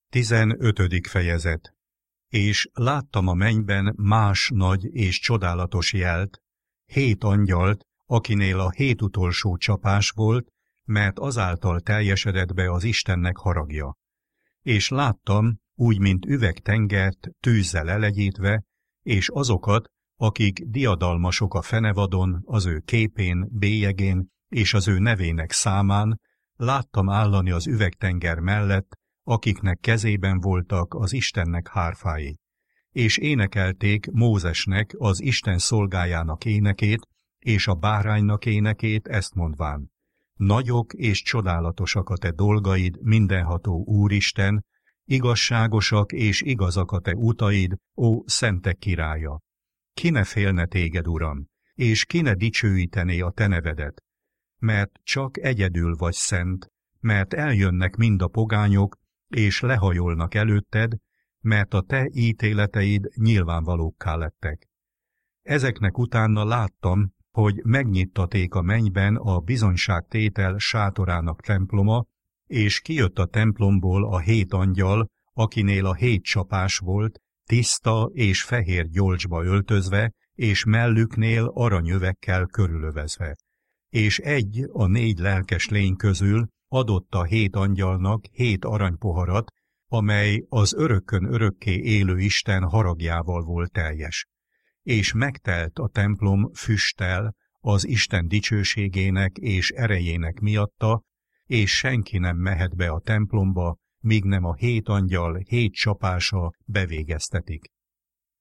15. fejezet. És láttam a mennyben más nagy és csodálatos jelt, 7 angyalt, akinél a 7 utolsó csapás volt, mert azáltal teljesedett be az Istennek haragja. És láttam, úgy, mint üvegtengert tűzzel elegyítve, és azokat, akik diadalmasok a fenevadon, az ő képén, bélyegén és az ő nevének számán, láttam állani az üvegtenger mellett, akiknek kezében voltak az Istennek hárfái. És énekelték Mózesnek, az Isten szolgájának énekét, és a báránynak énekét, ezt mondván: nagyok és csodálatosak a te dolgaid, mindenható Úristen, igazságosak és igazak a te utaid, ó szentek királya. Ki ne félne téged, Uram, és ki ne dicsőítené a te nevedet? Mert csak egyedül vagy szent, mert eljönnek mind a pogányok, és lehajolnak előtted, mert a te ítéleteid nyilvánvalókká lettek. Ezeknek utána láttam, hogy megnyittaték a mennyben a bizonyságtétel sátorának temploma, és kijött a templomból a 7 angyal, akinél a 7 csapás volt, tiszta és fehér gyolcsba öltözve, és mellüknél aranyövekkel körülövezve. És egy a 4 lelkes lény közül adott a 7 angyalnak 7 aranypoharat, amely az örökkön örökké élő Isten haragjával volt teljes. És megtelt a templom füsttel az Isten dicsőségének és erejének miatta, és senki nem mehet be a templomba, míg nem a 7 angyal 7 csapása bevégeztetik.